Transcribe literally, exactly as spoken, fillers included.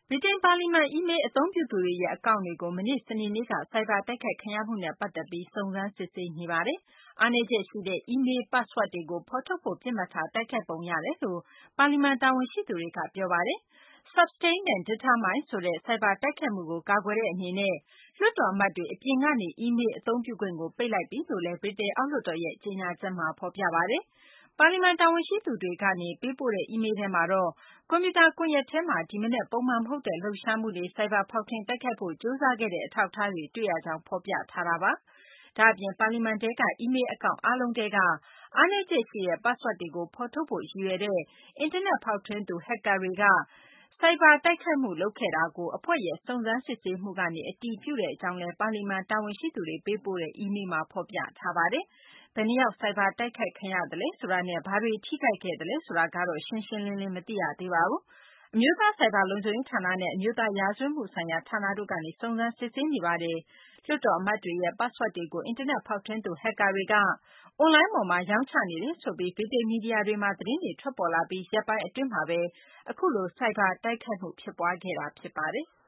ဗြိတိန်ပါလီမန် အီးမေးလ်အသုံးပြုသူတွေရဲ့ အကောင့်တွေကို မနေ့ စနေနေ့က ဆိုက်ဘာတိုက်ခိုက်ခံရမှုနဲ့ ပတ်သက်ပြီး စုံစမ်းစစ်ဆေးနေပါတယ်။ အားနည်းချက်ရှိတဲ့ အီးမေးလ် password တွေကို ဖော်ထုတ်ဖို့ ပစ်မှတ်ထား တိုက်ခိုက်ပုံရတယ်လို့ ပါလီမန် တာဝန်ရှိသူတွေက ပြောပါတယ်။ Substained and Determined ဆိုတဲ့ ဆိုက်ဘာတိုက်ခိုက်မှုကို ကာကွယ်တဲ့အနေနဲ့ လွှတ်တော်အမတ်တွေ အပြင်ကနေ အီးမေးလ်အသုံးပြုခွင့်ကို ပိတ်လိုက်ပြီလို့လည်း ဗြိတိန်အောက်လွှတ်တော်ရဲ့ ကြေညာချက်မှာ ဖော်ပြပါတယ်။ ပါလီမန် တာဝန်ရှိသူတွေကနေ ပေးပို့တဲ့ အီးမေးလ်ထဲမှာတော့ ကွန်ပြူတာကွန်ရက်ထဲမှာ ဒီမနက် ပုံမှန်မဟုတ်တဲ့ လှုပ်ရှားမှုတွေ ဆိုက်ဘာဖောက်ထွင်း တိုက်ခိုက်ဖို့ ကြိုးစားခဲ့တဲ့ အထောက်အထားတွေ တွေ့ရကြောင်း ဖော်ပြထားတာပါ။ ဒါ့အပြင် ပါလီမန်ထဲက အီးမေးလ်အကောင့် အားလုံးထဲက အားနည်းချက်ရှိတဲ့ password တွေကို ဖော်ထုတ်ဖို့ ရည်ရွယ်တဲ့ အင်တာနက် ဖောက်ထွင်းသူ ဟက်ကာတွေက ဆိုက်ဘာတိုက်ခိုက်မှု လုပ်ခဲ့တာကို အဖွဲ့ရဲ့ စုံစမ်းစစ်ဆေးမှုကနေ အတည်ပြုကြောင်းလည်း ပါလီမန် တာဝန်ရှိသူတွေ ပေးပို့တဲ့ အီးမေးလ်မှာ ဖော်ပြထားပါတယ်။ ဘယ်နှစ်ယောက် ဆိုက်ဘာတိုက်ခိုက်ခံရသလဲ ဆိုတာနဲ့ ဘာတွေ ထိခိုက်ခဲ့သလဲ ဆိုတာကတော့ ရှင်းရှင်းလင်းလင်း မသိရသေးပါဘူး။ အမျိုးသား ဆိုက်ဘာလုံခြုံရေးဌာနနဲ့ အမျိုးသား ရာဇဝတ်မှုဆိုင်ရာ ဌာနတို့ကနေ စုံစမ်းစစ်ဆေးနေပါတယ်။ လွှတ်တော်အမတ်တွေရဲ့ password တွေကို အင်တာနက် ဖောက်ထွင်းသူ ဟက်ကာတွေက အွန်လိုင်းပေါ်မှာ ရောင်းချနေတယ်ဆိုပြီး ဗြိတိန် မီဒီယာတွေမှာ သတင်းတွေ ထွက်ပေါ်လာပြီး ရက်ပိုင်းအတွင်းမှာဘဲ အခုလို ဆိုက်ဘာတိုက်ခိုက်မှု ဖြစ်ပွားခဲ့တာ ဖြစ်ပါတယ်။